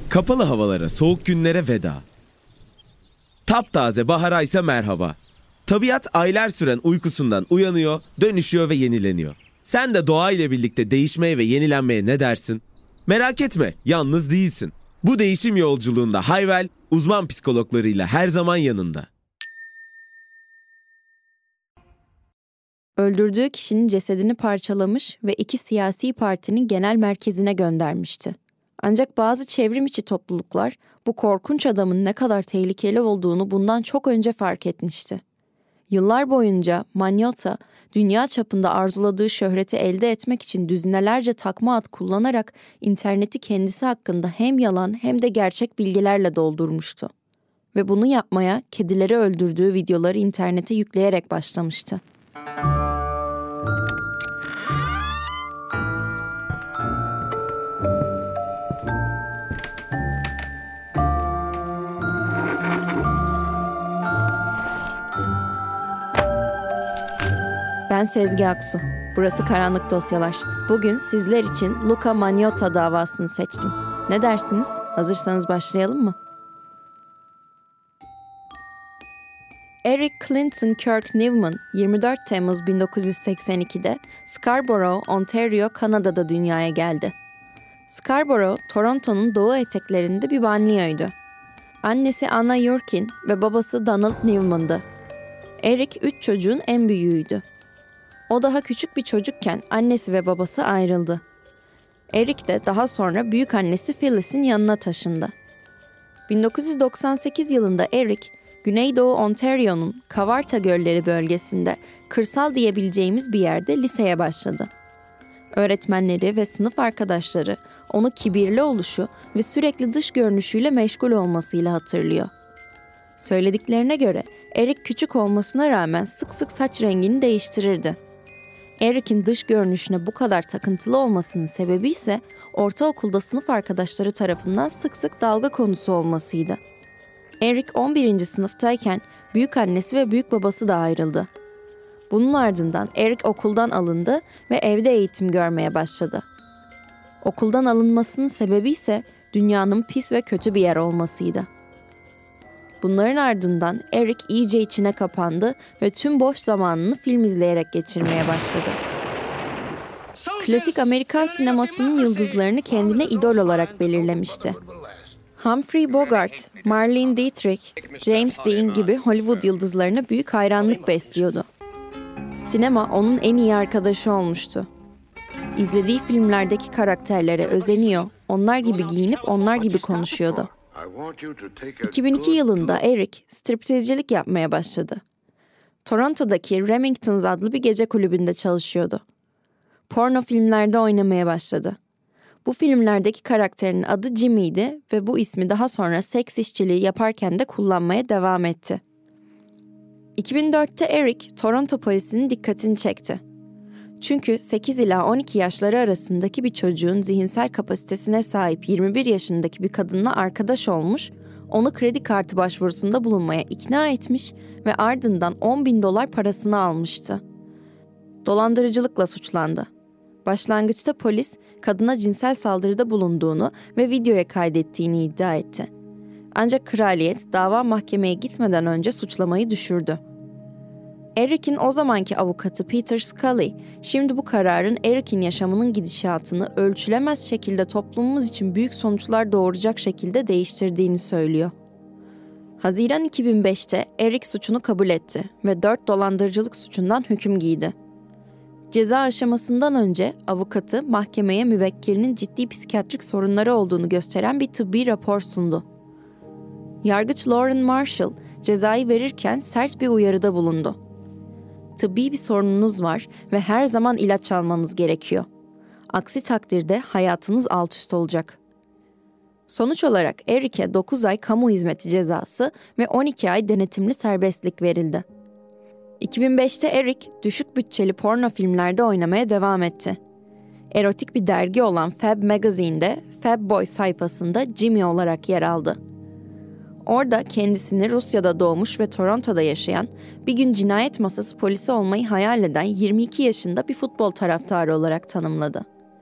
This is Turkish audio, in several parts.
Kapalı havalara, soğuk günlere veda. Taptaze bahara ise merhaba. Tabiat aylar süren uykusundan uyanıyor, dönüşüyor ve yenileniyor. Sen de doğa ile birlikte değişmeye ve yenilenmeye ne dersin? Merak etme, yalnız değilsin. Bu değişim yolculuğunda Hayvel, uzman psikologlarıyla her zaman yanında. Öldürdüğü kişinin cesedini parçalamış ve 2 siyasi partinin genel merkezine göndermişti. Ancak bazı çevrim içi topluluklar bu korkunç adamın ne kadar tehlikeli olduğunu bundan çok önce fark etmişti. Yıllar boyunca Magnotta, dünya çapında arzuladığı şöhreti elde etmek için düzinelerce takma ad kullanarak interneti kendisi hakkında hem yalan hem de gerçek bilgilerle doldurmuştu. Ve bunu yapmaya kedileri öldürdüğü videoları internete yükleyerek başlamıştı. Ben Sezgi Aksu. Burası Karanlık Dosyalar. Bugün sizler için Luca Magnotta davasını seçtim. Ne dersiniz? Hazırsanız başlayalım mı? Eric Clinton Kirk Newman 24 Temmuz 1982'de Scarborough, Ontario, Kanada'da dünyaya geldi. Scarborough, Toronto'nun doğu eteklerinde bir banliyoydu. Annesi Anna Yurkin ve babası Donald Newman'dı. Eric 3 çocuğun en büyüğüydü. O daha küçük bir çocukken annesi ve babası ayrıldı. Eric de daha sonra büyük annesi Phyllis'in yanına taşındı. 1998 yılında Eric, Güneydoğu Ontario'nun Kawartha Gölleri bölgesinde kırsal diyebileceğimiz bir yerde liseye başladı. Öğretmenleri ve sınıf arkadaşları onu kibirli oluşu ve sürekli dış görünüşüyle meşgul olmasıyla hatırlıyor. Söylediklerine göre Eric küçük olmasına rağmen sık sık saç rengini değiştirirdi. Eric'in dış görünüşüne bu kadar takıntılı olmasının sebebi ise ortaokulda sınıf arkadaşları tarafından sık sık dalga konusu olmasıydı. Eric 11. sınıftayken büyük annesi ve büyük babası da ayrıldı. Bunun ardından Eric okuldan alındı ve evde eğitim görmeye başladı. Okuldan alınmasının sebebi ise dünyanın pis ve kötü bir yer olmasıydı. Bunların ardından Eric iyice içine kapandı ve tüm boş zamanını film izleyerek geçirmeye başladı. Klasik Amerikan sinemasının yıldızlarını kendine idol olarak belirlemişti. Humphrey Bogart, Marlene Dietrich, James Dean gibi Hollywood yıldızlarına büyük hayranlık besliyordu. Sinema onun en iyi arkadaşı olmuştu. İzlediği filmlerdeki karakterlere özeniyor, onlar gibi giyinip onlar gibi konuşuyordu. 2002 yılında Eric striptizcilik yapmaya başladı. Toronto'daki Remingtons adlı bir gece kulübünde çalışıyordu. Porno filmlerde oynamaya başladı. Bu filmlerdeki karakterinin adı Jimmy'ydi ve bu ismi daha sonra seks işçiliği yaparken de kullanmaya devam etti. 2004'te Eric, Toronto polisinin dikkatini çekti. Çünkü 8 ila 12 yaşları arasındaki bir çocuğun zihinsel kapasitesine sahip 21 yaşındaki bir kadınla arkadaş olmuş, onu kredi kartı başvurusunda bulunmaya ikna etmiş ve ardından $10,000 parasını almıştı. Dolandırıcılıkla suçlandı. Başlangıçta polis, kadına cinsel saldırıda bulunduğunu ve videoya kaydettiğini iddia etti. Ancak kraliyet dava mahkemeye gitmeden önce suçlamayı düşürdü. Eric'in o zamanki avukatı Peter Scully, şimdi bu kararın Eric'in yaşamının gidişatını ölçülemez şekilde toplumumuz için büyük sonuçlar doğuracak şekilde değiştirdiğini söylüyor. Haziran 2005'te Eric suçunu kabul etti ve 4 dolandırıcılık suçundan hüküm giydi. Ceza aşamasından önce avukatı mahkemeye müvekkilinin ciddi psikiyatrik sorunları olduğunu gösteren bir tıbbi rapor sundu. Yargıç Lauren Marshall cezayı verirken sert bir uyarıda bulundu. Tıbbi bir sorununuz var ve her zaman ilaç almanız gerekiyor. Aksi takdirde hayatınız alt üst olacak. Sonuç olarak Eric'e 9 ay kamu hizmeti cezası ve 12 ay denetimli serbestlik verildi. 2005'te Eric, düşük bütçeli porno filmlerde oynamaya devam etti. Erotik bir dergi olan Fab Magazine'de Fab Boy sayfasında Jimmy olarak yer aldı. Orada kendisini Rusya'da doğmuş ve Toronto'da yaşayan, bir gün cinayet masası polisi olmayı hayal eden 22 yaşında bir futbol taraftarı olarak tanımladı.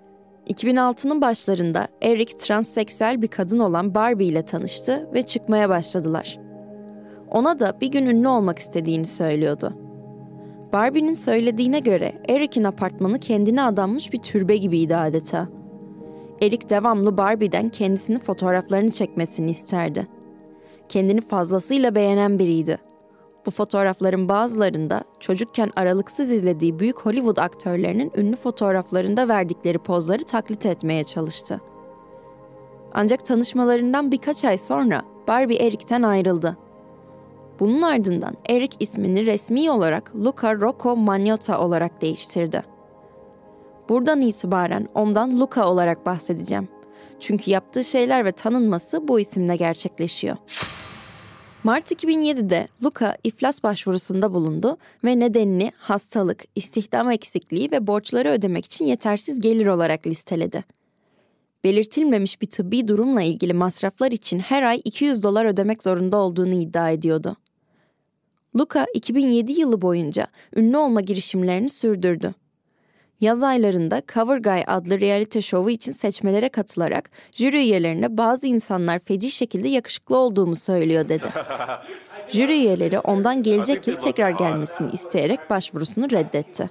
2006'nın başlarında Eric transseksüel bir kadın olan Barbie ile tanıştı ve çıkmaya başladılar. Ona da bir gün ünlü olmak istediğini söylüyordu. Barbie'nin söylediğine göre Eric'in apartmanı kendine adanmış bir türbe gibiydi adeta. Eric devamlı Barbie'den kendisinin fotoğraflarını çekmesini isterdi. Kendini fazlasıyla beğenen biriydi. Bu fotoğrafların bazılarında çocukken aralıksız izlediği büyük Hollywood aktörlerinin ünlü fotoğraflarında verdikleri pozları taklit etmeye çalıştı. Ancak tanışmalarından birkaç ay sonra Barbie Eric'ten ayrıldı. Bunun ardından Eric ismini resmi olarak Luca Rocco Magnotta olarak değiştirdi. Buradan itibaren ondan Luca olarak bahsedeceğim. Çünkü yaptığı şeyler ve tanınması bu isimle gerçekleşiyor. Mart 2007'de Luca iflas başvurusunda bulundu ve nedenini hastalık, istihdam eksikliği ve borçları ödemek için yetersiz gelir olarak listeledi. Belirtilmemiş bir tıbbi durumla ilgili masraflar için her ay $200 ödemek zorunda olduğunu iddia ediyordu. Luca 2007 yılı boyunca ünlü olma girişimlerini sürdürdü. Yaz aylarında Cover Guy adlı reality şovu için seçmelere katılarak jüri üyelerine bazı insanlar feci şekilde yakışıklı olduğumu söylüyor dedi. Jüri üyeleri ondan gelecek yıl tekrar gelmesini isteyerek başvurusunu reddetti.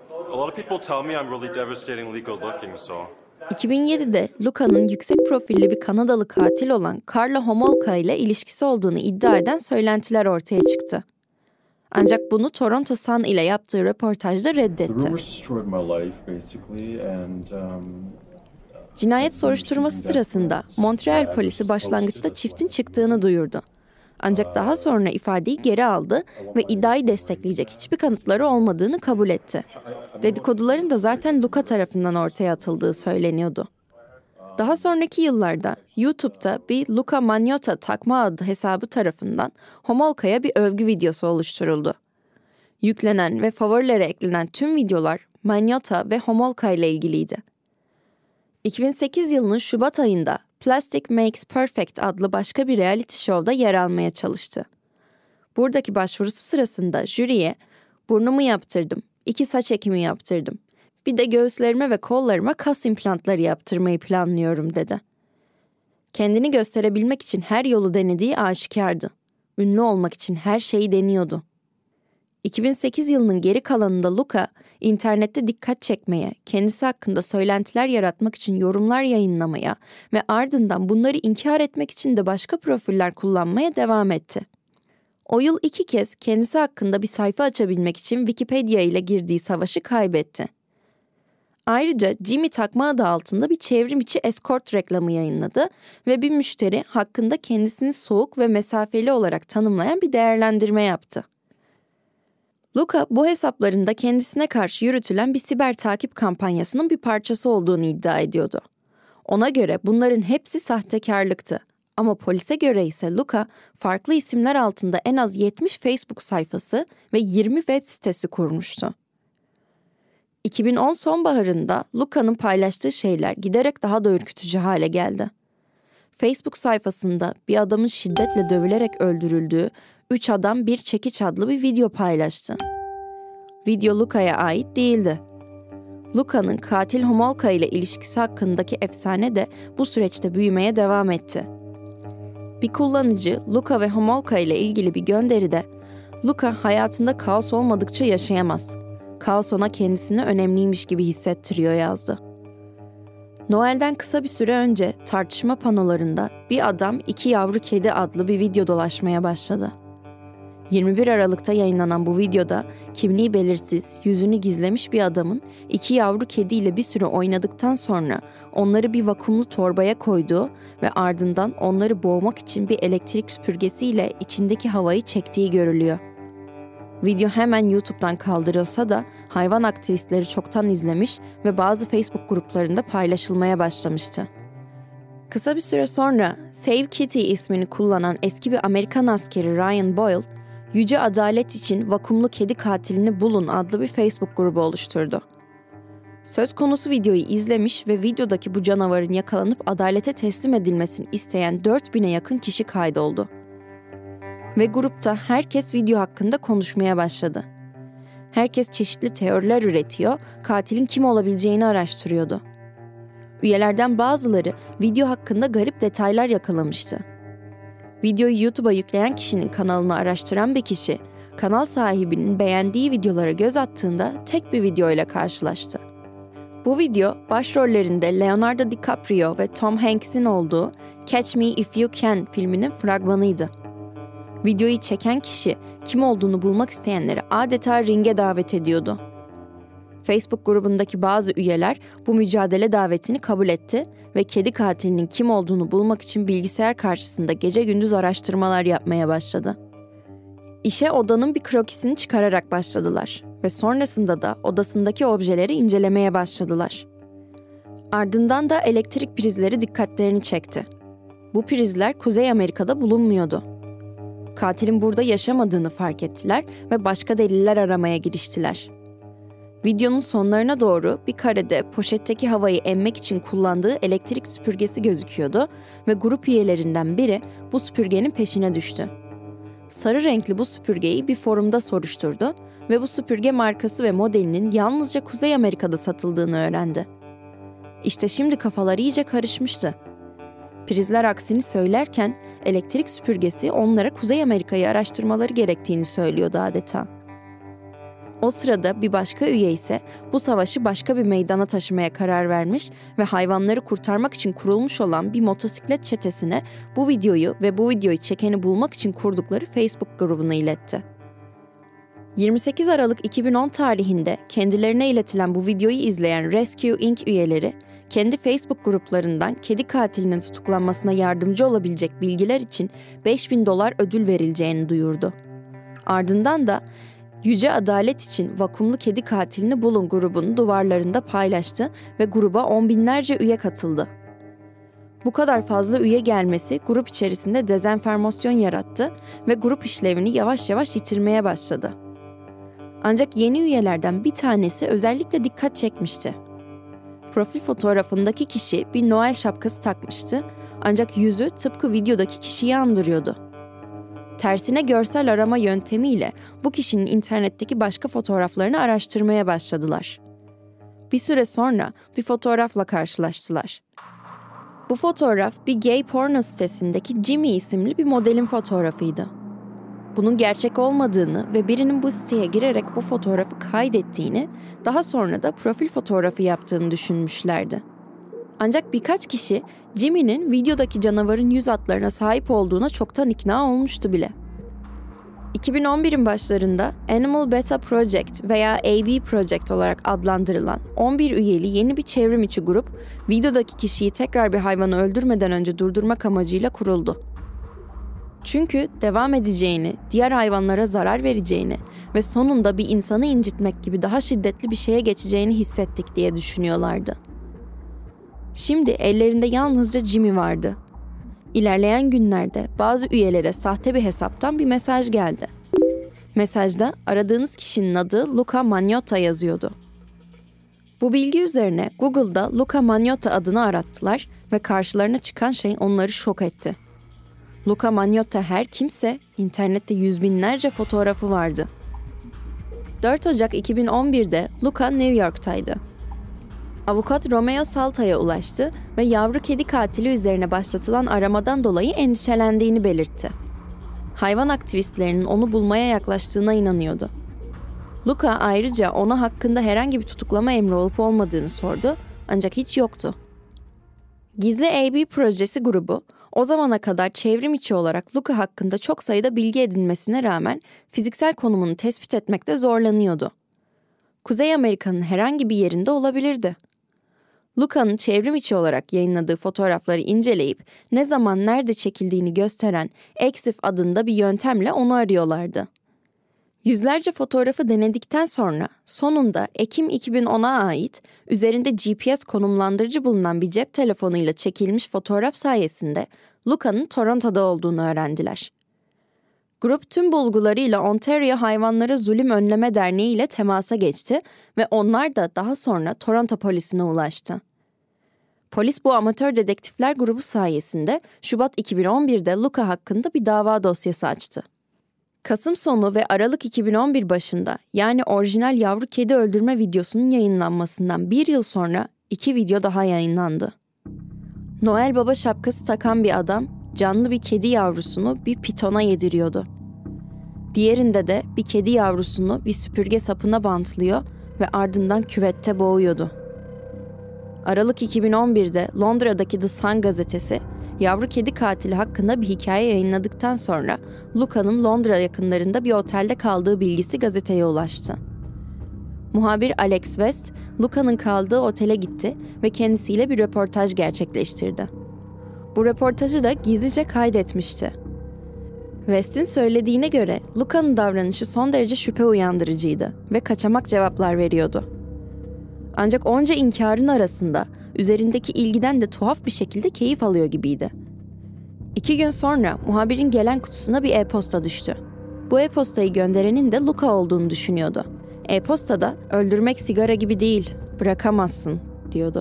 2007'de Luca'nın yüksek profilli bir Kanadalı katil olan Karla Homolka ile ilişkisi olduğunu iddia eden söylentiler ortaya çıktı. Ancak bunu Toronto Sun ile yaptığı röportajda reddetti. Cinayet soruşturması sırasında Montreal polisi başlangıçta çiftin çıktığını duyurdu. Ancak daha sonra ifadeyi geri aldı ve iddiayı destekleyecek hiçbir kanıtları olmadığını kabul etti. Dedikoduların da zaten Luca tarafından ortaya atıldığı söyleniyordu. Daha sonraki yıllarda YouTube'da bir Luca Magnotta takma adı hesabı tarafından Homolka'ya bir övgü videosu oluşturuldu. Yüklenen ve favorilere eklenen tüm videolar Magnotta ve Homolka ile ilgiliydi. 2008 yılının Şubat ayında Plastic Makes Perfect adlı başka bir reality show'da yer almaya çalıştı. Buradaki başvurusu sırasında jüriye burnumu yaptırdım, 2 saç ekimi yaptırdım. Bir de göğüslerime ve kollarıma kas implantları yaptırmayı planlıyorum dedi. Kendini gösterebilmek için her yolu denediği aşikardı. Ünlü olmak için her şeyi deniyordu. 2008 yılının geri kalanında Luca, internette dikkat çekmeye, kendisi hakkında söylentiler yaratmak için yorumlar yayınlamaya ve ardından bunları inkar etmek için de başka profiller kullanmaya devam etti. O yıl 2 kez kendisi hakkında bir sayfa açabilmek için Wikipedia ile girdiği savaşı kaybetti. Ayrıca Jimmy takma adı altında bir çevrim içi escort reklamı yayınladı ve bir müşteri hakkında kendisini soğuk ve mesafeli olarak tanımlayan bir değerlendirme yaptı. Luca bu hesaplarında kendisine karşı yürütülen bir siber takip kampanyasının bir parçası olduğunu iddia ediyordu. Ona göre bunların hepsi sahtekarlıktı. Ama polise göre ise Luca farklı isimler altında en az 70 Facebook sayfası ve 20 web sitesi kurmuştu. 2010 sonbaharında Luca'nın paylaştığı şeyler giderek daha da ürkütücü hale geldi. Facebook sayfasında bir adamın şiddetle dövülerek öldürüldüğü 3 adam bir çekiç adlı bir video paylaştı. Video Luca'ya ait değildi. Luca'nın katil Homolka ile ilişkisi hakkındaki efsane de bu süreçte büyümeye devam etti. Bir kullanıcı Luca ve Homolka ile ilgili bir gönderide Luca hayatında kaos olmadıkça yaşayamaz. Kaos ona kendisini önemliymiş gibi hissettiriyor yazdı. Noel'den kısa bir süre önce tartışma panolarında bir adam 2 yavru kedi adlı bir video dolaşmaya başladı. 21 Aralık'ta yayınlanan bu videoda kimliği belirsiz, yüzünü gizlemiş bir adamın 2 yavru kediyle bir süre oynadıktan sonra onları bir vakumlu torbaya koyduğu ve ardından onları boğmak için bir elektrik süpürgesiyle içindeki havayı çektiği görülüyor. Video hemen YouTube'dan kaldırılsa da hayvan aktivistleri çoktan izlemiş ve bazı Facebook gruplarında paylaşılmaya başlamıştı. Kısa bir süre sonra Save Kitty ismini kullanan eski bir Amerikan askeri Ryan Boyle, Yüce Adalet için Vakumlu Kedi Katilini Bulun adlı bir Facebook grubu oluşturdu. Söz konusu videoyu izlemiş ve videodaki bu canavarın yakalanıp adalete teslim edilmesini isteyen 4000'e yakın kişi kaydoldu. Ve grupta herkes video hakkında konuşmaya başladı. Herkes çeşitli teoriler üretiyor, katilin kim olabileceğini araştırıyordu. Üyelerden bazıları video hakkında garip detaylar yakalamıştı. Videoyu YouTube'a yükleyen kişinin kanalını araştıran bir kişi, kanal sahibinin beğendiği videolara göz attığında tek bir video ile karşılaştı. Bu video, başrollerinde Leonardo DiCaprio ve Tom Hanks'in olduğu Catch Me If You Can filminin fragmanıydı. Videoyu çeken kişi, kim olduğunu bulmak isteyenleri adeta ringe davet ediyordu. Facebook grubundaki bazı üyeler bu mücadele davetini kabul etti ve kedi katilinin kim olduğunu bulmak için bilgisayar karşısında gece gündüz araştırmalar yapmaya başladı. İşe odanın bir krokisini çıkararak başladılar ve sonrasında da odasındaki objeleri incelemeye başladılar. Ardından da elektrik prizleri dikkatlerini çekti. Bu prizler Kuzey Amerika'da bulunmuyordu. Katilin burada yaşamadığını fark ettiler ve başka deliller aramaya giriştiler. Videonun sonlarına doğru bir karede poşetteki havayı emmek için kullandığı elektrik süpürgesi gözüküyordu ve grup üyelerinden biri bu süpürgenin peşine düştü. Sarı renkli bu süpürgeyi bir forumda soruşturdu ve bu süpürge markası ve modelinin yalnızca Kuzey Amerika'da satıldığını öğrendi. İşte şimdi kafalar iyice karışmıştı. Prizler aksini söylerken elektrik süpürgesi onlara Kuzey Amerika'yı araştırmaları gerektiğini söylüyordu adeta. O sırada bir başka üye ise bu savaşı başka bir meydana taşımaya karar vermiş ve hayvanları kurtarmak için kurulmuş olan bir motosiklet çetesine bu videoyu ve bu videoyu çekeni bulmak için kurdukları Facebook grubuna iletti. 28 Aralık 2010 tarihinde kendilerine iletilen bu videoyu izleyen Rescue Inc. üyeleri, kendi Facebook gruplarından kedi katilinin tutuklanmasına yardımcı olabilecek bilgiler için $5.000 ödül verileceğini duyurdu. Ardından da Yüce Adalet için vakumlu kedi katilini bulun grubunu duvarlarında paylaştı ve gruba on binlerce üye katıldı. Bu kadar fazla üye gelmesi grup içerisinde dezenformasyon yarattı ve grup işlevini yavaş yavaş yitirmeye başladı. Ancak yeni üyelerden bir tanesi özellikle dikkat çekmişti. Profil fotoğrafındaki kişi bir Noel şapkası takmıştı ancak yüzü tıpkı videodaki kişiyi andırıyordu. Tersine görsel arama yöntemiyle bu kişinin internetteki başka fotoğraflarını araştırmaya başladılar. Bir süre sonra bir fotoğrafla karşılaştılar. Bu fotoğraf bir gay porno sitesindeki Jimmy isimli bir modelin fotoğrafıydı. Bunun gerçek olmadığını ve birinin bu siteye girerek bu fotoğrafı kaydettiğini, daha sonra da profil fotoğrafı yaptığını düşünmüşlerdi. Ancak birkaç kişi Jimmy'nin videodaki canavarın yüz hatlarına sahip olduğuna çoktan ikna olmuştu bile. 2011'in başlarında Animal Beta Project veya AB Project olarak adlandırılan 11 üyeli yeni bir çevrim içi grup, videodaki kişiyi tekrar bir hayvanı öldürmeden önce durdurmak amacıyla kuruldu. Çünkü devam edeceğini, diğer hayvanlara zarar vereceğini ve sonunda bir insanı incitmek gibi daha şiddetli bir şeye geçeceğini hissettik diye düşünüyorlardı. Şimdi ellerinde yalnızca Jimmy vardı. İlerleyen günlerde bazı üyelere sahte bir hesaptan bir mesaj geldi. Mesajda aradığınız kişinin adı Luca Magnotta yazıyordu. Bu bilgi üzerine Google'da Luca Magnotta adını arattılar ve karşılarına çıkan şey onları şok etti. Luca Magnotta her kimse, internette yüz binlerce fotoğrafı vardı. 4 Ocak 2011'de Luca New York'taydı. Avukat Romeo Salta'ya ulaştı ve yavru kedi katili üzerine başlatılan aramadan dolayı endişelendiğini belirtti. Hayvan aktivistlerinin onu bulmaya yaklaştığına inanıyordu. Luca ayrıca ona hakkında herhangi bir tutuklama emri olup olmadığını sordu, ancak hiç yoktu. Gizli AB projesi grubu, o zamana kadar çevrim içi olarak Luca hakkında çok sayıda bilgi edinmesine rağmen fiziksel konumunu tespit etmekte zorlanıyordu. Kuzey Amerika'nın herhangi bir yerinde olabilirdi. Luca'nın çevrim içi olarak yayınladığı fotoğrafları inceleyip ne zaman nerede çekildiğini gösteren EXIF adında bir yöntemle onu arıyorlardı. Yüzlerce fotoğrafı denedikten sonra sonunda Ekim 2010'a ait üzerinde GPS konumlandırıcı bulunan bir cep telefonuyla çekilmiş fotoğraf sayesinde Luca'nın Toronto'da olduğunu öğrendiler. Grup tüm bulgularıyla Ontario Hayvanlara Zulüm Önleme Derneği ile temasa geçti ve onlar da daha sonra Toronto polisine ulaştı. Polis bu amatör dedektifler grubu sayesinde Şubat 2011'de Luca hakkında bir dava dosyası açtı. Kasım sonu ve Aralık 2011 başında yani orijinal yavru kedi öldürme videosunun yayınlanmasından bir yıl sonra 2 video daha yayınlandı. Noel Baba şapkası takan bir adam canlı bir kedi yavrusunu bir pitona yediriyordu. Diğerinde de bir kedi yavrusunu bir süpürge sapına bantlıyor ve ardından küvette boğuyordu. Aralık 2011'de Londra'daki The Sun gazetesi, yavru kedi katili hakkında bir hikaye yayınladıktan sonra Luca'nın Londra yakınlarında bir otelde kaldığı bilgisi gazeteye ulaştı. Muhabir Alex West, Luca'nın kaldığı otele gitti ve kendisiyle bir röportaj gerçekleştirdi. Bu röportajı da gizlice kaydetmişti. West'in söylediğine göre Luca'nın davranışı son derece şüphe uyandırıcıydı ve kaçamak cevaplar veriyordu. Ancak onca inkarın arasında üzerindeki ilgiden de tuhaf bir şekilde keyif alıyor gibiydi. 2 gün sonra muhabirin gelen kutusuna bir e-posta düştü. Bu e-postayı gönderenin de Luca olduğunu düşünüyordu. E-postada öldürmek sigara gibi değil, bırakamazsın diyordu.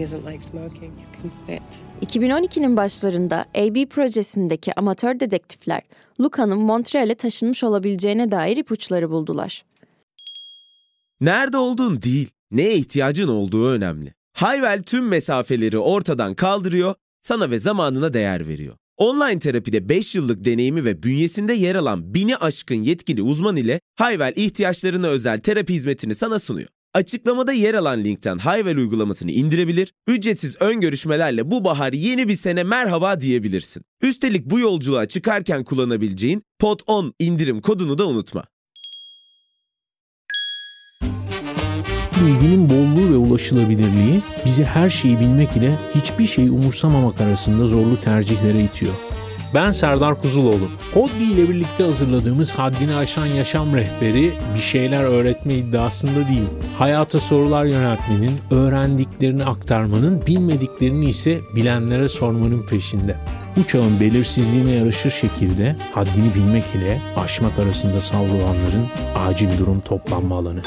2012'nin başlarında AB projesindeki amatör dedektifler Luca'nın Montreal'e taşınmış olabileceğine dair ipuçları buldular. Nerede olduğun değil, neye ihtiyacın olduğu önemli. Hayvel tüm mesafeleri ortadan kaldırıyor, sana ve zamanına değer veriyor. Online terapide 5 yıllık deneyimi ve bünyesinde yer alan 1000'i aşkın yetkili uzman ile Hayvel ihtiyaçlarına özel terapi hizmetini sana sunuyor. Açıklamada yer alan linkten Hayvel uygulamasını indirebilir, ücretsiz ön görüşmelerle bu bahar yeni bir sene merhaba diyebilirsin. Üstelik bu yolculuğa çıkarken kullanabileceğin POD10 indirim kodunu da unutma. Bilginin bolluğu ve ulaşılabilirliği bizi her şeyi bilmek ile hiçbir şeyi umursamamak arasında zorlu tercihlere itiyor. Ben Serdar Kuzuloğlu. Podbi ile birlikte hazırladığımız Haddini Aşan Yaşam Rehberi bir şeyler öğretme iddiasında değil. Hayata sorular yöneltmenin, öğrendiklerini aktarmanın, bilmediklerini ise bilenlere sormanın peşinde. Bu çağın belirsizliğine yaraşır şekilde haddini bilmek ile aşmak arasında savrulanların acil durum toplanma alanı.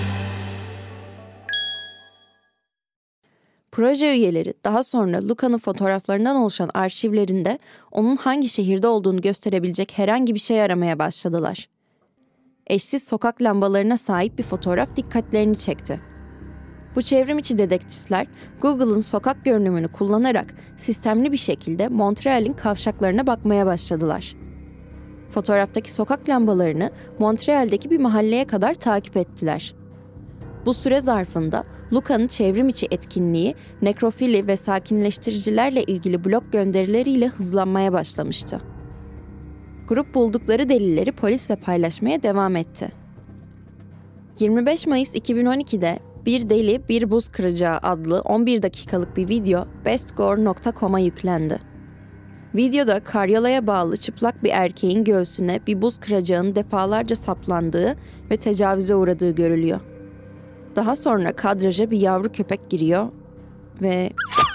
Proje üyeleri daha sonra Luca'nın fotoğraflarından oluşan arşivlerinde onun hangi şehirde olduğunu gösterebilecek herhangi bir şey aramaya başladılar. Eşsiz sokak lambalarına sahip bir fotoğraf dikkatlerini çekti. Bu çevrim içi dedektifler Google'ın sokak görünümünü kullanarak sistemli bir şekilde Montreal'in kavşaklarına bakmaya başladılar. Fotoğraftaki sokak lambalarını Montreal'deki bir mahalleye kadar takip ettiler. Bu süre zarfında Luca'nın çevrim içi etkinliği, nekrofili ve sakinleştiricilerle ilgili blog gönderileriyle hızlanmaya başlamıştı. Grup buldukları delilleri polisle paylaşmaya devam etti. 25 Mayıs 2012'de Bir Deli Bir Buz Kıracağı adlı 11 dakikalık bir video bestgore.com'a yüklendi. Videoda karyolaya bağlı çıplak bir erkeğin göğsüne bir buz kıracağının defalarca saplandığı ve tecavüze uğradığı görülüyor. Daha sonra kadraja bir yavru köpek giriyor ve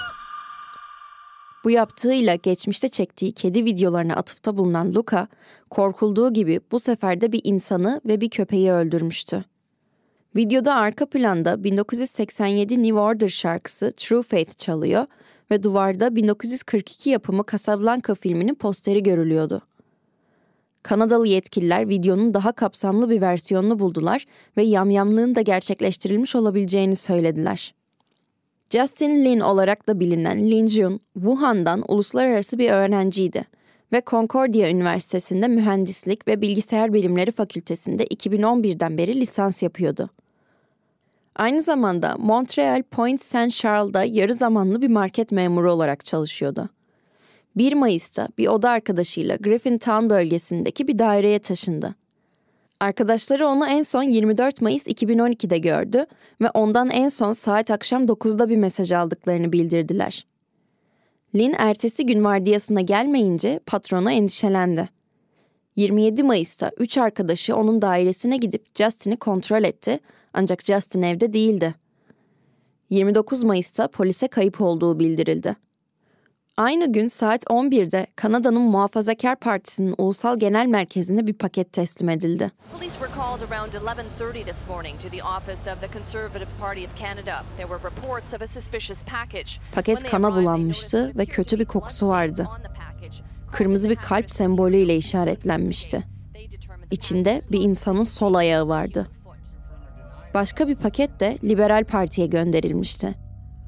bu yaptığıyla geçmişte çektiği kedi videolarına atıfta bulunan Luca, korkulduğu gibi bu sefer de bir insanı ve bir köpeği öldürmüştü. Videoda arka planda 1987 New Order şarkısı True Faith çalıyor ve duvarda 1942 yapımı Casablanca filminin posteri görülüyordu. Kanadalı yetkililer videonun daha kapsamlı bir versiyonunu buldular ve yamyamlığın da gerçekleştirilmiş olabileceğini söylediler. Justin Lin olarak da bilinen Lin Jun, Wuhan'dan uluslararası bir öğrenciydi ve Concordia Üniversitesi'nde Mühendislik ve Bilgisayar Bilimleri Fakültesi'nde 2011'den beri lisans yapıyordu. Aynı zamanda Montreal Point Saint Charles'da yarı zamanlı bir market memuru olarak çalışıyordu. 1 Mayıs'ta bir oda arkadaşıyla Griffintown bölgesindeki bir daireye taşındı. Arkadaşları onu en son 24 Mayıs 2012'de gördü ve ondan en son saat akşam 9'da bir mesaj aldıklarını bildirdiler. Lin ertesi gün vardiyasına gelmeyince patronu endişelendi. 27 Mayıs'ta 3 arkadaşı onun dairesine gidip Justin'i kontrol etti ancak Justin evde değildi. 29 Mayıs'ta polise kayıp olduğu bildirildi. Aynı gün saat 11'de Kanada'nın Muhafazakar Partisi'nin ulusal genel merkezine bir paket teslim edildi. Police were called around 11:30 this morning to the office of the Conservative Party of Canada. There were reports of a suspicious package. Paket kana bulanmıştı ve kötü bir kokusu vardı. Kırmızı bir kalp sembolüyle işaretlenmişti. İçinde bir insanın sol ayağı vardı. Başka bir paket de Liberal Parti'ye gönderilmişti.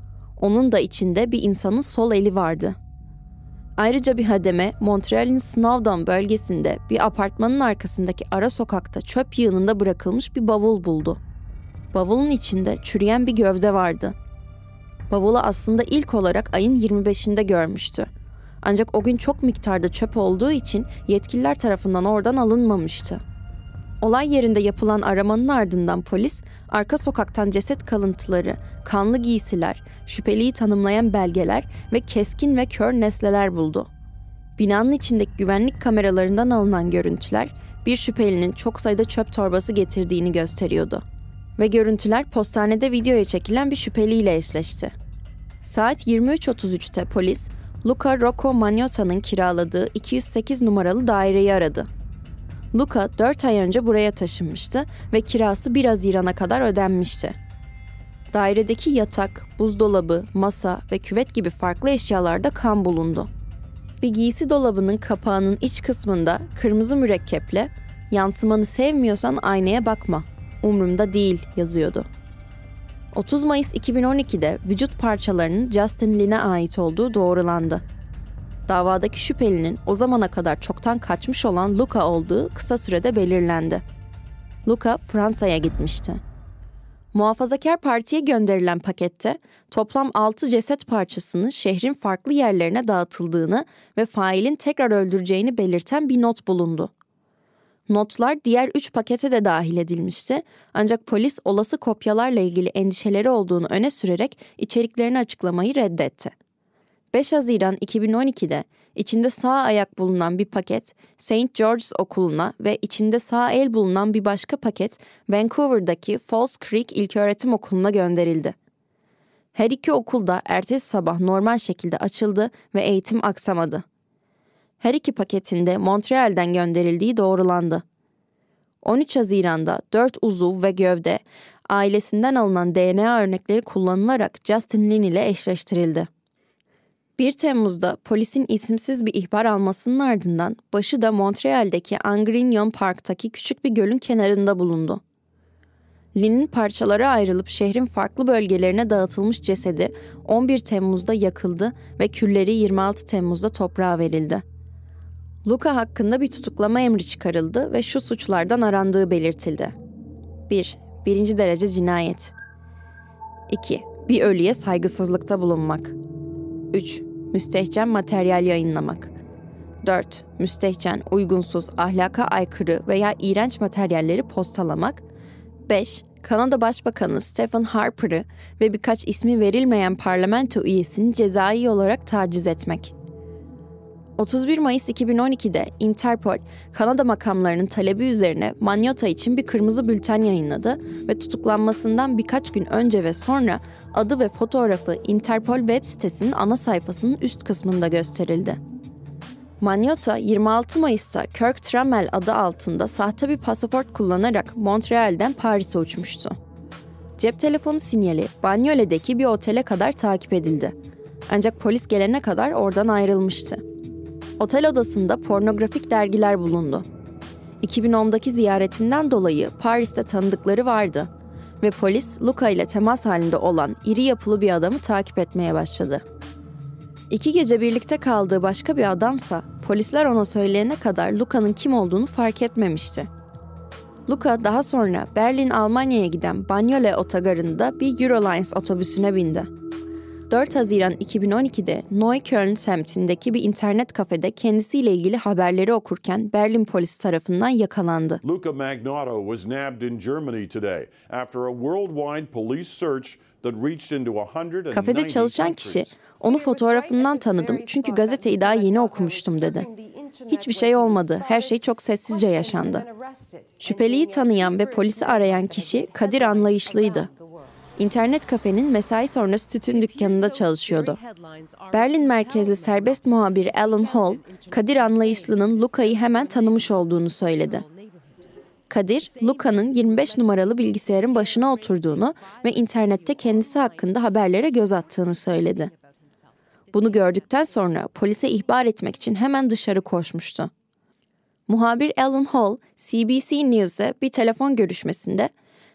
Onun da içinde bir insanın sol eli vardı. Ayrıca bir hademe Montreal'in Snowdon bölgesinde bir apartmanın arkasındaki ara sokakta çöp yığınında bırakılmış bir bavul buldu. Bavulun içinde çürüyen bir gövde vardı. Bavulu aslında ilk olarak ayın 25'inde görmüştü. Ancak o gün çok miktarda çöp olduğu için yetkililer tarafından oradan alınmamıştı. Olay yerinde yapılan aramanın ardından polis, arka sokaktan ceset kalıntıları, kanlı giysiler, şüpheliyi tanımlayan belgeler ve keskin ve kör nesneler buldu. Binanın içindeki güvenlik kameralarından alınan görüntüler, bir şüphelinin çok sayıda çöp torbası getirdiğini gösteriyordu. Ve görüntüler postanede videoya çekilen bir şüpheliyle eşleşti. Saat 23.33'te polis, Luca Rocco Magnota'nın kiraladığı 208 numaralı daireyi aradı. Luca 4 ay önce buraya taşınmıştı ve kirası 1 Haziran'a kadar ödenmişti. Dairedeki yatak, buzdolabı, masa ve küvet gibi farklı eşyalarda kan bulundu. Bir giysi dolabının kapağının iç kısmında kırmızı mürekkeple "Yansımanı sevmiyorsan aynaya bakma, umrumda değil" yazıyordu. 30 Mayıs 2012'de vücut parçalarının Justin Lin'e ait olduğu doğrulandı. Davadaki şüphelinin o zamana kadar çoktan kaçmış olan Luca olduğu kısa sürede belirlendi. Luca Fransa'ya gitmişti. Muhafazakar Parti'ye gönderilen pakette toplam 6 ceset parçasının şehrin farklı yerlerine dağıtıldığını ve failin tekrar öldüreceğini belirten bir not bulundu. Notlar diğer 3 pakete de dahil edilmişti, ancak polis olası kopyalarla ilgili endişeleri olduğunu öne sürerek içeriklerini açıklamayı reddetti. 5 Haziran 2012'de içinde sağ ayak bulunan bir paket St. George's Okulu'na ve içinde sağ el bulunan bir başka paket Vancouver'daki Falls Creek İlköğretim Okulu'na gönderildi. Her iki okul da ertesi sabah normal şekilde açıldı ve eğitim aksamadı. Her iki paketin de Montreal'den gönderildiği doğrulandı. 13 Haziran'da 4 uzuv ve gövde ailesinden alınan DNA örnekleri kullanılarak Justin Lin ile eşleştirildi. 1 Temmuz'da polisin isimsiz bir ihbar almasının ardından başı da Montreal'deki Angrignon Park'taki küçük bir gölün kenarında bulundu. Lin'in parçalara ayrılıp şehrin farklı bölgelerine dağıtılmış cesedi 11 Temmuz'da yakıldı ve külleri 26 Temmuz'da toprağa verildi. Luca hakkında bir tutuklama emri çıkarıldı ve şu suçlardan arandığı belirtildi. 1. Birinci derece cinayet. 2. Bir ölüye saygısızlıkta bulunmak. 3. Müstehcen materyal yayınlamak. 4. Müstehcen, uygunsuz, ahlaka aykırı veya iğrenç materyalleri postalamak. 5. Kanada Başbakanı Stephen Harper'ı ve birkaç ismi verilmeyen parlamento üyesini cezai olarak taciz etmek. 31 Mayıs 2012'de Interpol, Kanada makamlarının talebi üzerine Magnota için bir kırmızı bülten yayınladı ve tutuklanmasından birkaç gün önce ve sonra adı ve fotoğrafı Interpol web sitesinin ana sayfasının üst kısmında gösterildi. Magnota 26 Mayıs'ta Kirk Trammell adı altında sahte bir pasaport kullanarak Montreal'den Paris'e uçmuştu. Cep telefonu sinyali Bagnolet'deki bir otele kadar takip edildi. Ancak polis gelene kadar oradan ayrılmıştı. Otel odasında pornografik dergiler bulundu. 2010'daki ziyaretinden dolayı Paris'te tanıdıkları vardı ve polis Luca ile temas halinde olan iri yapılı bir adamı takip etmeye başladı. 2 gece birlikte kaldığı başka bir adamsa polisler ona söyleyene kadar Luca'nın kim olduğunu fark etmemişti. Luca daha sonra Berlin, Almanya'ya giden Bagnolet otogarında bir Eurolines otobüsüne bindi. 4 Haziran 2012'de Neukölln semtindeki bir internet kafede kendisiyle ilgili haberleri okurken Berlin polisi tarafından yakalandı. Luca Magnotta was nabbed in Germany today after a worldwide police search that reached into 190 Kafede çalışan kişi, "Onu fotoğrafından tanıdım çünkü gazeteyi daha yeni okumuştum" dedi. "Hiçbir şey olmadı, her şey çok sessizce yaşandı." Şüpheliyi tanıyan ve polisi arayan kişi Kadir Anlayışlı'ydı. İnternet kafenin mesai sonrası tütün dükkanında çalışıyordu. Berlin merkezli serbest muhabir Alan Hall, Kadir Anlayışlı'nın Luca'yı hemen tanımış olduğunu söyledi. Kadir, Luca'nın 25 numaralı bilgisayarın başına oturduğunu ve internette kendisi hakkında haberlere göz attığını söyledi. Bunu gördükten sonra polise ihbar etmek için hemen dışarı koşmuştu. Muhabir Alan Hall, CBC News'e bir telefon görüşmesinde,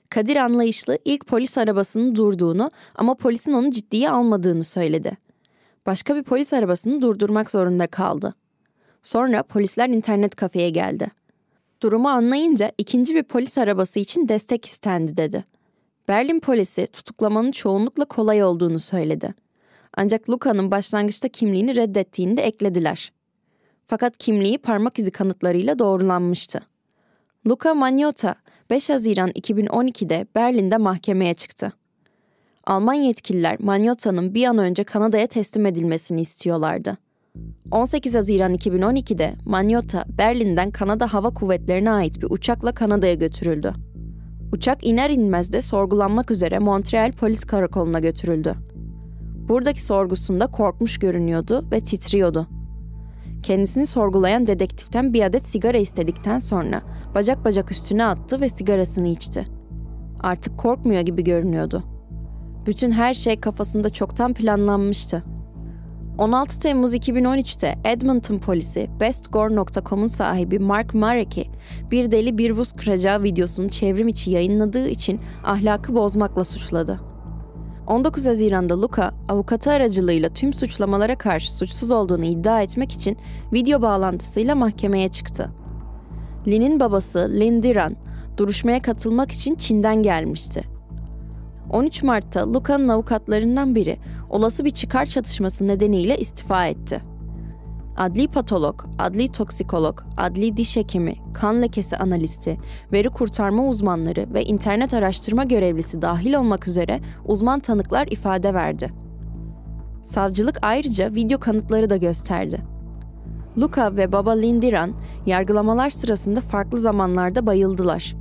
Kadir anlayışlı ilk polis arabasının durduğunu ama polisin onu ciddiye almadığını söyledi. Başka bir polis arabasını durdurmak zorunda kaldı. Sonra polisler internet kafeye geldi. Durumu anlayınca ikinci bir polis arabası için destek istendi dedi. Berlin polisi tutuklamanın çoğunlukla kolay olduğunu söyledi. Ancak Luca'nın başlangıçta kimliğini reddettiğini de eklediler. Fakat kimliği parmak izi kanıtlarıyla doğrulanmıştı. Luca Magnotta 5 Haziran 2012'de Berlin'de mahkemeye çıktı. Alman yetkililer Magnotta'nın bir an önce Kanada'ya teslim edilmesini istiyorlardı. 18 Haziran 2012'de Magnotta Berlin'den Kanada Hava Kuvvetleri'ne ait bir uçakla Kanada'ya götürüldü. Uçak iner inmez de sorgulanmak üzere Montreal Polis Karakolu'na götürüldü. Buradaki sorgusunda korkmuş görünüyordu ve titriyordu. Kendisini sorgulayan dedektiften bir adet sigara istedikten sonra bacak bacak üstüne attı ve sigarasını içti. Artık korkmuyor gibi görünüyordu. Bütün her şey kafasında çoktan planlanmıştı. 16 Temmuz 2013'te Edmonton polisi bestgore.com'un sahibi Mark Marek'i bir deli bir buz kıracağı videosunu çevrim içi yayınladığı için ahlakı bozmakla suçladı. 19 Haziran'da Luca, avukatı aracılığıyla tüm suçlamalara karşı suçsuz olduğunu iddia etmek için video bağlantısıyla mahkemeye çıktı. Lin'in babası Lin Diran, duruşmaya katılmak için Çin'den gelmişti. 13 Mart'ta Luca'nın avukatlarından biri olası bir çıkar çatışması nedeniyle istifa etti. Adli patolog, adli toksikolog, adli diş hekimi, kan lekesi analisti, veri kurtarma uzmanları ve internet araştırma görevlisi dahil olmak üzere uzman tanıklar ifade verdi. Savcılık ayrıca video kanıtları da gösterdi. Luca ve baba Lin Diran yargılamalar sırasında farklı zamanlarda bayıldılar.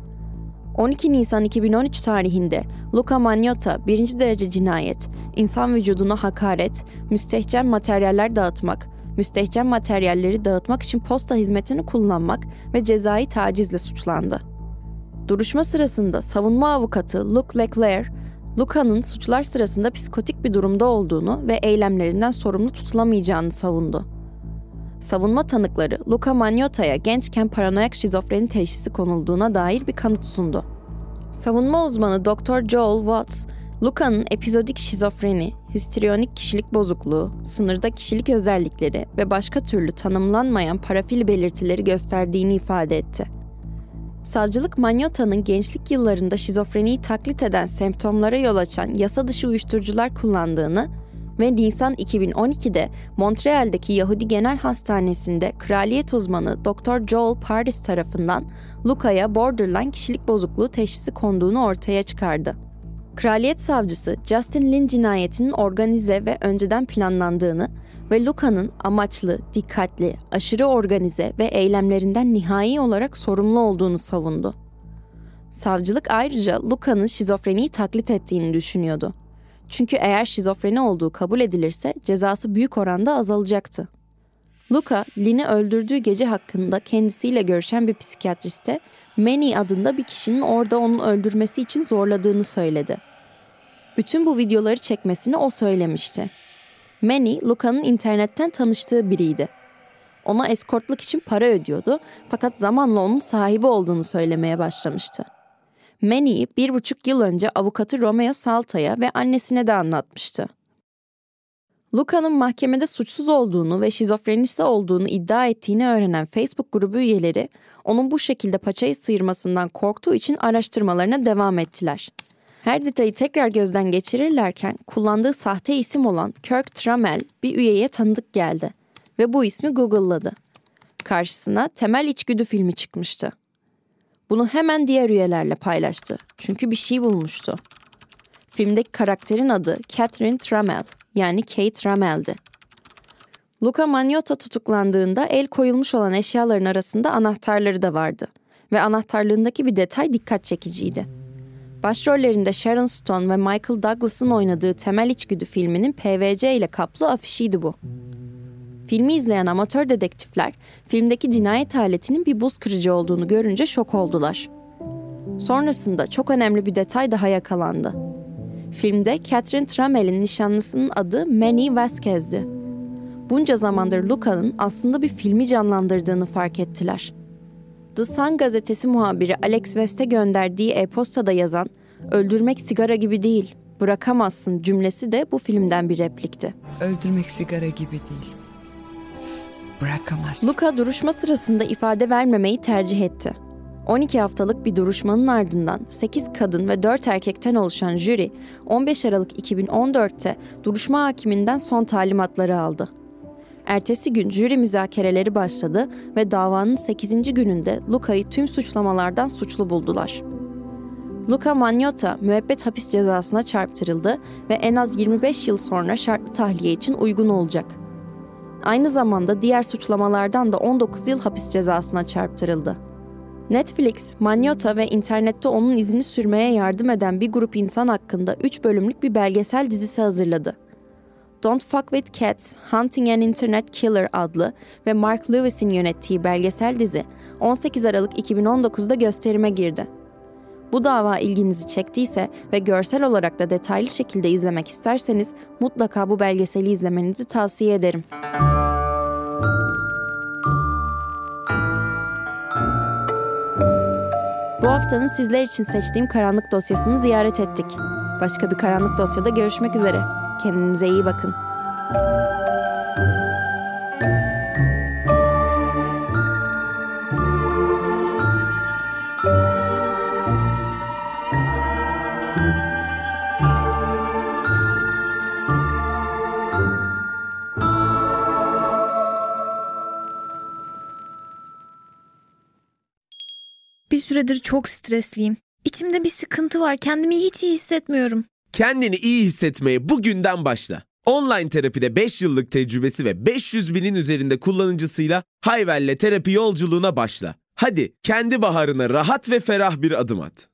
12 Nisan 2013 tarihinde Luca Magnotta 1. derece cinayet, insan vücuduna hakaret, müstehcen materyaller dağıtmak, müstehcen materyalleri dağıtmak için posta hizmetini kullanmak ve cezai tacizle suçlandı. Duruşma sırasında savunma avukatı Luc Leclerc, Luca'nın suçlar sırasında psikotik bir durumda olduğunu ve eylemlerinden sorumlu tutulamayacağını savundu. Savunma tanıkları Luca Magnotta'ya gençken paranoyak şizofreni teşhisi konulduğuna dair bir kanıt sundu. Savunma uzmanı Dr. Joel Watts, Luca'nın epizodik şizofreni, histriyonik kişilik bozukluğu, sınırda kişilik özellikleri ve başka türlü tanımlanmayan parafil belirtileri gösterdiğini ifade etti. Savcılık Magnotta'nın gençlik yıllarında şizofreniyi taklit eden semptomlara yol açan yasa dışı uyuşturucular kullandığını ve Nisan 2012'de Montreal'deki Yahudi Genel Hastanesi'nde kraliyet uzmanı Dr. Joel Paris tarafından Luca'ya borderline kişilik bozukluğu teşhisi konduğunu ortaya çıkardı. Kraliyet savcısı Justin Lin cinayetinin organize ve önceden planlandığını ve Luca'nın amaçlı, dikkatli, aşırı organize ve eylemlerinden nihai olarak sorumlu olduğunu savundu. Savcılık ayrıca Luca'nın şizofreniyi taklit ettiğini düşünüyordu. Çünkü eğer şizofreni olduğu kabul edilirse cezası büyük oranda azalacaktı. Luca, Lin'i öldürdüğü gece hakkında kendisiyle görüşen bir psikiyatriste Manny adında bir kişinin orada onu öldürmesi için zorladığını söyledi. Bütün bu videoları çekmesini o söylemişti. Manny, Luca'nın internetten tanıştığı biriydi. Ona eskortluk için para ödüyordu fakat zamanla onun sahibi olduğunu söylemeye başlamıştı. Manny'yi 1,5 yıl önce avukatı Romeo Salta'ya ve annesine de anlatmıştı. Luca'nın mahkemede suçsuz olduğunu ve şizofrenisi olduğunu iddia ettiğini öğrenen Facebook grubu üyeleri, onun bu şekilde paçayı sıyırmasından korktuğu için araştırmalarına devam ettiler. Her detayı tekrar gözden geçirirlerken kullandığı sahte isim olan Kirk Trammell bir üyeye tanıdık geldi ve bu ismi Google'ladı. Karşısına Temel İçgüdü filmi çıkmıştı. Bunu hemen diğer üyelerle paylaştı çünkü bir şey bulmuştu. Filmdeki karakterin adı Catherine Trammell, yani Kate Trammell'di. Luca Magnotta tutuklandığında el koyulmuş olan eşyaların arasında anahtarları da vardı ve anahtarlığındaki bir detay dikkat çekiciydi. Başrollerinde Sharon Stone ve Michael Douglas'ın oynadığı Temel İçgüdü filminin PVC ile kaplı afişiydi bu. Filmi izleyen amatör dedektifler, filmdeki cinayet aletinin bir buz kırıcı olduğunu görünce şok oldular. Sonrasında çok önemli bir detay daha yakalandı. Filmde Catherine Trammell'in nişanlısının adı Manny Vasquez'di. Bunca zamandır Luca'nın aslında bir filmi canlandırdığını fark ettiler. The Sun gazetesi muhabiri Alex West'e gönderdiği e-postada yazan "Öldürmek sigara gibi değil, bırakamazsın" cümlesi de bu filmden bir replikti. Öldürmek sigara gibi değil. Bırakamazsın. Luca duruşma sırasında ifade vermemeyi tercih etti. 12 haftalık bir duruşmanın ardından 8 kadın ve 4 erkekten oluşan jüri 15 Aralık 2014'te duruşma hakiminden son talimatları aldı. Ertesi gün jüri müzakereleri başladı ve davanın 8. gününde Luca'yı tüm suçlamalardan suçlu buldular. Luca Magnotta müebbet hapis cezasına çarptırıldı ve en az 25 yıl sonra şartlı tahliye için uygun olacak. Aynı zamanda diğer suçlamalardan da 19 yıl hapis cezasına çarptırıldı. Netflix, Magnotta ve internette onun izini sürmeye yardım eden bir grup insan hakkında 3 bölümlük bir belgesel dizisi hazırladı. Don't Fuck With Cats, Hunting an Internet Killer adlı ve Mark Lewis'in yönettiği belgesel dizi 18 Aralık 2019'da gösterime girdi. Bu dava ilginizi çektiyse ve görsel olarak da detaylı şekilde izlemek isterseniz mutlaka bu belgeseli izlemenizi tavsiye ederim. Bu haftanın sizler için seçtiğim karanlık dosyasını ziyaret ettik. Başka bir karanlık dosyada görüşmek üzere. Kendinize iyi bakın. Bir süredir çok stresliyim. İçimde bir sıkıntı var. Kendimi hiç iyi hissetmiyorum. Kendini iyi hissetmeye bugünden başla. Online terapide 5 yıllık tecrübesi ve 500 binin üzerinde kullanıcısıyla Hayvel'le terapi yolculuğuna başla. Hadi kendi baharına rahat ve ferah bir adım at.